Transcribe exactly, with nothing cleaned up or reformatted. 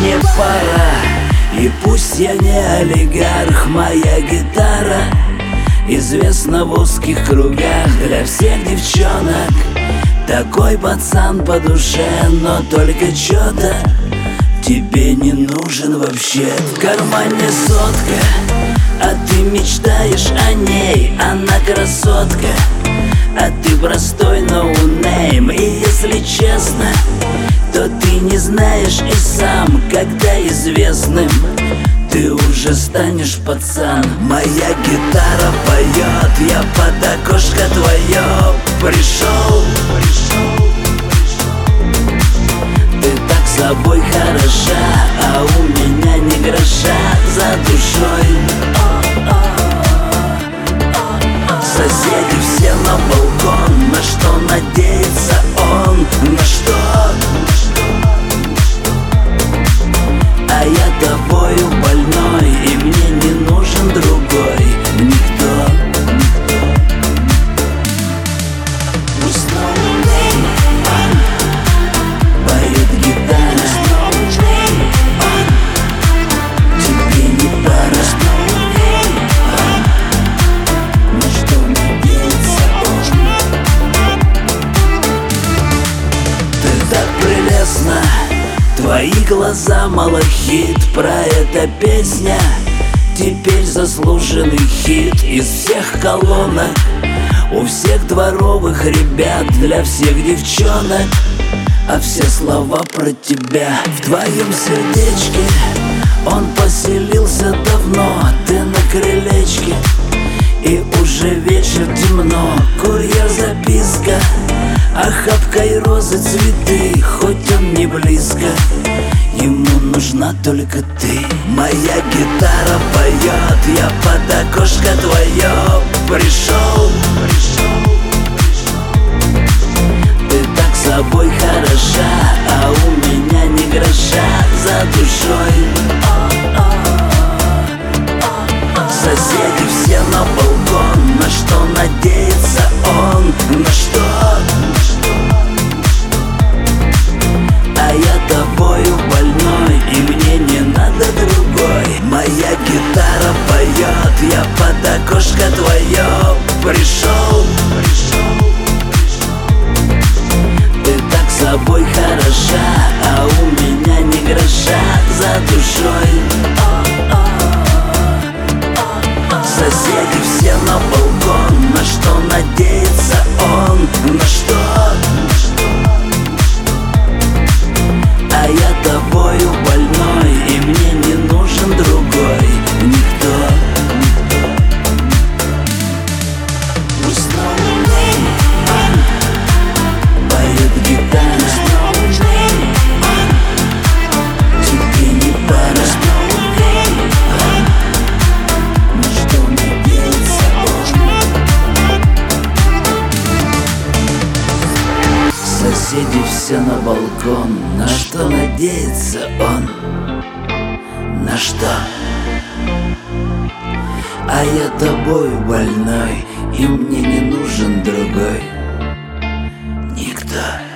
мне пора. И пусть я не олигарх, моя гитара известна в узких кругах для всех девчонок. Такой пацан по душе, но только чё-то тебе не нужен вообще. В кармане сотка, а ты мечтаешь о ней. Она красотка, а ты простой ноунейм. И если честно, то ты не знаешь и сам, когда известным ты уже станешь, пацан. Моя гитара поет, я под окошко твое пришел. Ты так собой хороша, а у меня не гроша за душой. Соседи все на балкон, на что надеется он, на что? А я тобою больной, и мне не нужен другой никто. Поет гитара, тебе не пора. На что надеется он? Ты так прелестна, твои глаза малахит, про это песня теперь заслуженный хит. Из всех колонок, у всех дворовых ребят, для всех девчонок, а все слова про тебя. В твоем сердечке он поселился давно, ты на крылечке, и уже вечер, темно. Курьер записка, охапкой розы цветы, хоть он не близко, ему нужна только ты. Моя гитара поет, я под окошко твое пришел. Ты так собой хороша, а у меня не гроша за душой. Соседи все на балкон, на что надеется он, на что? А я тобою больной, и мне не надо другой. Моя гитара поет, я под окошко твое пришел. Ты так собой хороша, а у меня не гроша за душой. Соседи все на балкон, на что надеется он, на что? А я тобою больной, и мне не нужен другой никто. Поет гитара, тебе не пора. На что надеется он? Соседи все на балкон, на что надеется он? На что? А я тобою больной, и мне не нужен другой никто.